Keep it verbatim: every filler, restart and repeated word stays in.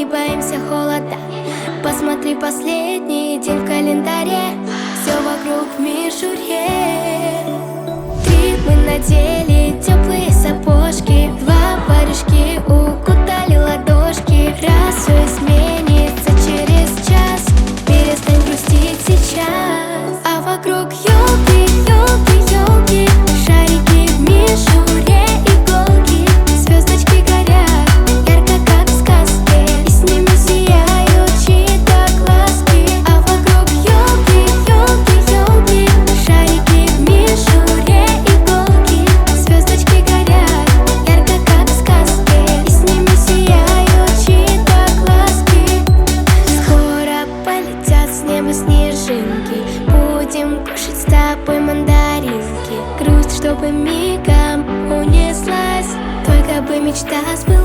боимся холода. Посмотри последний день в календаре, все вокруг в мишуре. Три мы надели, теплые сапожки, два парюшки укутали ладошки. Раз все изменится через час, перестань грустить сейчас. А вокруг елки, елки, елки, шарики в мишуре, иголки, звездочки горят ярко, как в сказке, и с ними сияют чьи-то глазки. А вокруг елки, елки, елки, шарики в мишуре, иголки, звездочки горят ярко, как в сказке, и с ними сияют чьи-то глазки. Скоро полетят с неба снежинки, будем кушать с тобой мандаринки. Грусть, чтобы мигом унеслась, только бы мечта сбылась.